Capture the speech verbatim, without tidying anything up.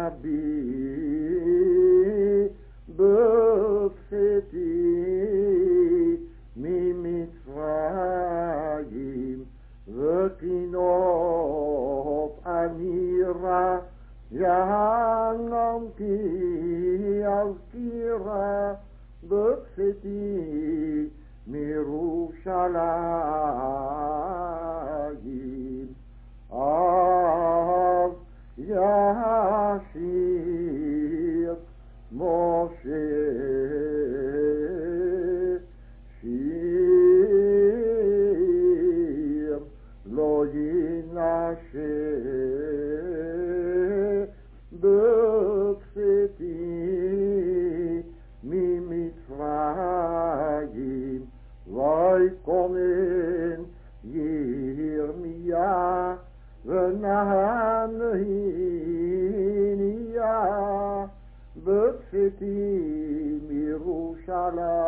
רבי בצאתי ממצרים וכינוף אמירה יענם כי אזכירה בצאתי מירושלים אז ישיר משה שיר לא ינשא בצאתי ממצרים ויקומן ירמיה ונהניה בצאתי מירושלים